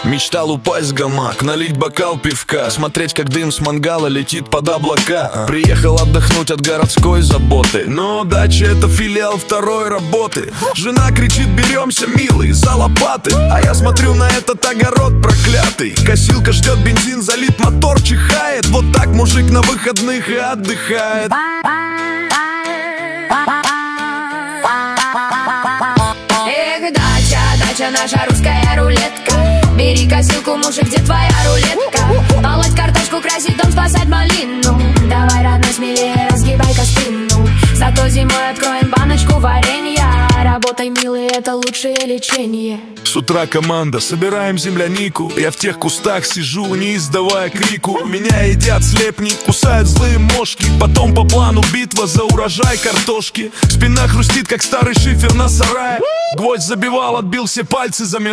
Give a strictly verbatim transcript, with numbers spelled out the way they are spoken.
Мечтал упасть в гамак, налить бокал пивка, смотреть, как дым с мангала летит под облака. Приехал отдохнуть от городской заботы, но дача — это филиал второй работы. Жена кричит: беремся, милый, за лопаты. А я смотрю на этот огород проклятый. Косилка ждет, бензин залит, мотор чихает. Вот так мужик на выходных и отдыхает. Эх, дача, дача, наша русская рулетка. Бери косилку, мужик, где твоя рулетка? Молоть картошку, красить дом, спасать малину. Давай, родной, смелее, разгибай-ка спину. Зато зимой откроем баночку варенья. Работай, милый, это лучшее лечение. С утра команда, собираем землянику. Я в тех кустах сижу, не издавая крику. Меня едят слепни, кусают злые мошки. Потом по плану битва за урожай картошки. Спина хрустит, как старый шифер на сарае. Гвоздь забивал, отбил все пальцы, замерз.